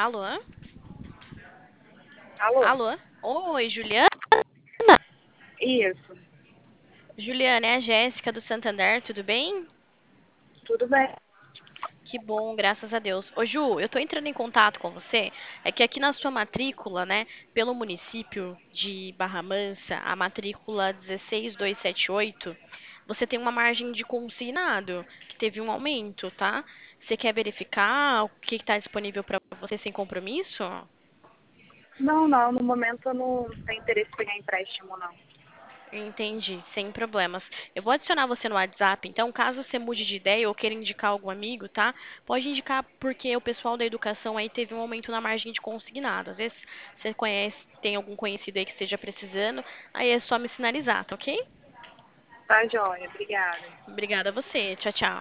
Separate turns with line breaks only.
Alô?
Alô?
Alô? Oi, Juliana?
Isso,
Juliana, é a Jéssica do Santander, tudo bem?
tudo bem.
Que bom, graças a Deus. Ô Ju, eu tô entrando em contato com você, é que aqui na sua matrícula, né, pelo município de Barra Mansa, a matrícula 16278, você tem uma margem de consignado, que teve um aumento, tá? Você quer verificar o que está disponível para você sem compromisso?
Não, não, no momento eu não tenho interesse em pegar empréstimo, não.
Entendi, sem problemas. Eu vou adicionar você no WhatsApp, então, caso você mude de ideia ou queira indicar algum amigo, tá? Pode indicar porque o pessoal da educação aí teve um aumento na margem de consignado. Às vezes você conhece, tem algum conhecido aí que esteja precisando, aí é só me sinalizar, tá ok?
Tá, joia, obrigada.
Obrigada a você. Tchau, tchau.